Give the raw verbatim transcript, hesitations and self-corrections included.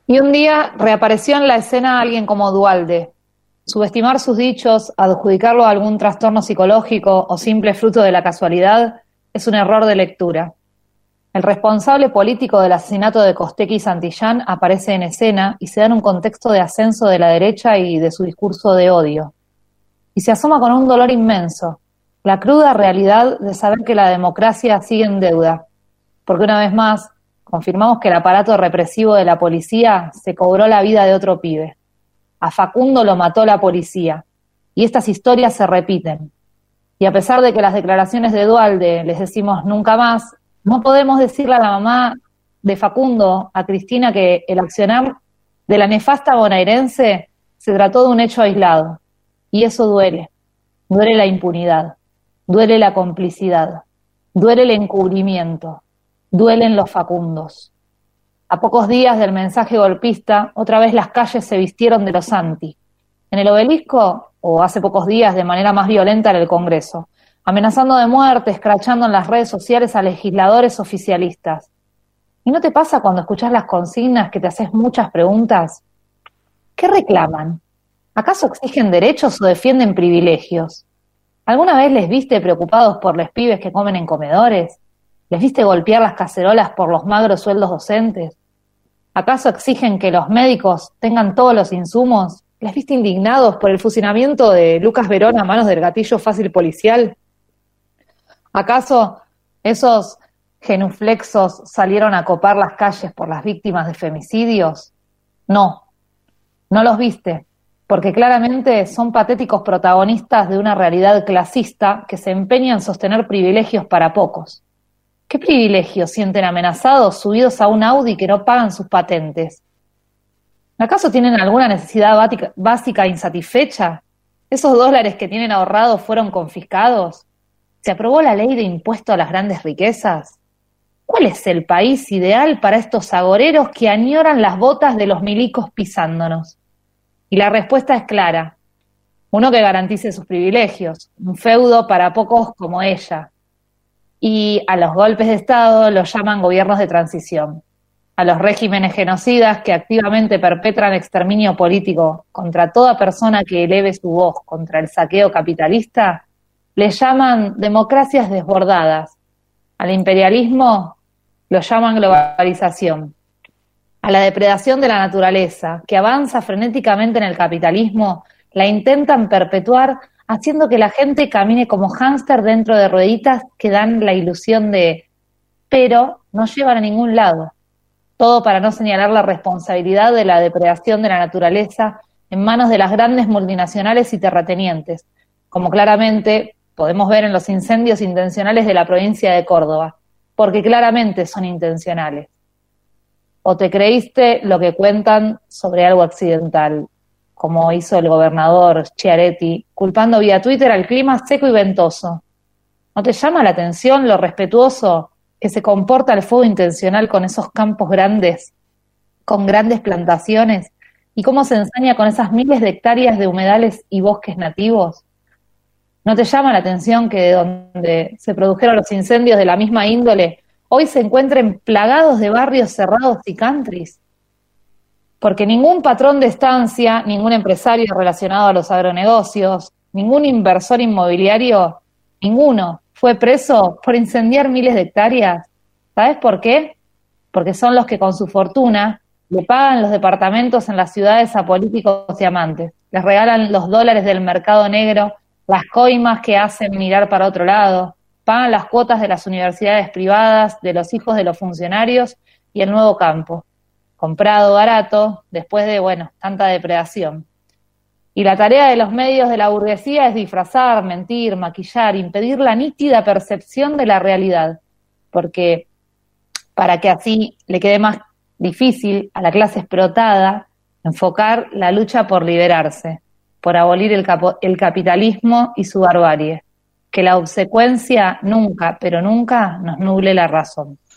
Y un día reapareció en la escena alguien como Duhalde. Subestimar sus dichos, adjudicarlo a algún trastorno psicológico o simple fruto de la casualidad es un error de lectura. El responsable político del asesinato de Costecchi y Santillán aparece en escena y se da en un contexto de ascenso de la derecha y de su discurso de odio. Y se asoma con un dolor inmenso, la cruda realidad de saber que la democracia sigue en deuda, porque una vez más confirmamos que el aparato represivo de la policía se cobró la vida de otro pibe. A Facundo lo mató la policía, y estas historias se repiten. Y a pesar de que las declaraciones de Duhalde les decimos nunca más, no podemos decirle a la mamá de Facundo, a Cristina, que el accionar de la nefasta bonaerense se trató de un hecho aislado. Y eso duele. Duele la impunidad, duele la complicidad, duele el encubrimiento, duelen los Facundos. A pocos días del mensaje golpista, otra vez las calles se vistieron de los anti. En el Obelisco, o hace pocos días de manera más violenta en el Congreso, amenazando de muerte, escrachando en las redes sociales a legisladores oficialistas. ¿Y no te pasa cuando escuchás las consignas que te haces muchas preguntas? ¿Qué reclaman? ¿Acaso exigen derechos o defienden privilegios? ¿Alguna vez les viste preocupados por los pibes que comen en comedores? ¿Les viste golpear las cacerolas por los magros sueldos docentes? ¿Acaso exigen que los médicos tengan todos los insumos? ¿Les viste indignados por el fusilamiento de Lucas Verón a manos del gatillo fácil policial? ¿Acaso esos genuflexos salieron a copar las calles por las víctimas de femicidios? No, no los viste, porque claramente son patéticos protagonistas de una realidad clasista que se empeña en sostener privilegios para pocos. ¿Qué privilegios sienten amenazados subidos a un Audi que no pagan sus patentes? ¿Acaso tienen alguna necesidad básica insatisfecha? ¿Esos dólares que tienen ahorrados fueron confiscados? ¿Se aprobó la ley de impuesto a las grandes riquezas? ¿Cuál es el país ideal para estos agoreros que añoran las botas de los milicos pisándonos? Y la respuesta es clara. Uno que garantice sus privilegios, un feudo para pocos como ella. Y a los golpes de Estado los llaman gobiernos de transición. A los regímenes genocidas que activamente perpetran exterminio político contra toda persona que eleve su voz contra el saqueo capitalista, les llaman democracias desbordadas. Al imperialismo lo llaman globalización. A la depredación de la naturaleza, que avanza frenéticamente en el capitalismo, la intentan perpetuar haciendo que la gente camine como hámster dentro de rueditas que dan la ilusión de pero no llevan a ningún lado. Todo para no señalar la responsabilidad de la depredación de la naturaleza en manos de las grandes multinacionales y terratenientes, como claramente podemos ver en los incendios intencionales de la provincia de Córdoba, porque claramente son intencionales. O te creíste lo que cuentan sobre algo accidental, como hizo el gobernador Schiaretti, culpando vía Twitter al clima seco y ventoso. ¿No te llama la atención lo respetuoso que se comporta el fuego intencional con esos campos grandes, con grandes plantaciones, y cómo se ensaña con esas miles de hectáreas de humedales y bosques nativos? ¿No te llama la atención que de donde se produjeron los incendios de la misma índole, hoy se encuentren plagados de barrios cerrados y countries? Porque ningún patrón de estancia, ningún empresario relacionado a los agronegocios, ningún inversor inmobiliario, ninguno fue preso por incendiar miles de hectáreas. ¿Sabes por qué? Porque son los que con su fortuna le pagan los departamentos en las ciudades a políticos y amantes, les regalan los dólares del mercado negro, las coimas que hacen mirar para otro lado, pagan las cuotas de las universidades privadas, de los hijos de los funcionarios y el nuevo campo, comprado barato después de, bueno, tanta depredación. Y la tarea de los medios de la burguesía es disfrazar, mentir, maquillar, impedir la nítida percepción de la realidad, porque para que así le quede más difícil a la clase explotada enfocar la lucha por liberarse, por abolir el, capo, el capitalismo y su barbarie, que la obsecuencia nunca, pero nunca nos nuble la razón.